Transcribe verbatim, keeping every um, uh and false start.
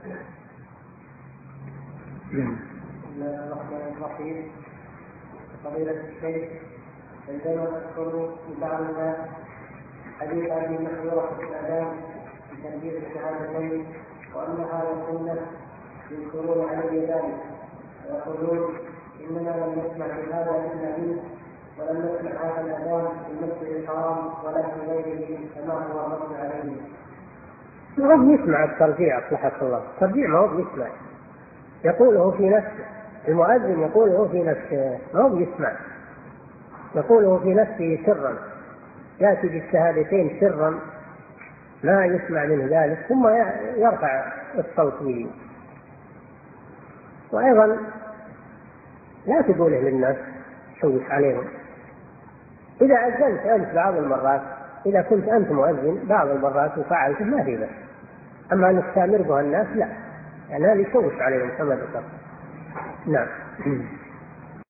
الرحمن الرحيم. فضيلة الشيخ، عندما أذكر لبعض الناس حديث أبي محذورة في الأذان بتنبيه الشهادتين وأنها سنة يذكرون علي ذلك ويقولون إننا لم نسمع بهذا إلا منه ولم نسمع هذا الأذان في المسجد الحرام ولا في غيره كما هو الرد عليه. ما هو يسمع الترجيع أصلحك الله، الترجيع ما هو يسمع، يقوله في نفسه، المؤذن يقوله في نفسه ما هو يسمع، يقوله في نفسه سرا، يأتي بالشهادتين سرا لا يسمع منه ذلك ثم يرفع الصوت به. وأيضا لا تقوله للناس شوش عليهم. إذا أذنت أنت بعض المرات، إذا كنت أنت مؤذن بعض المرات وفعلته ما في بس، أما أن تستمر بها الناس لا، يعني هذا يشوش عليهم كما ذكرت. نعم.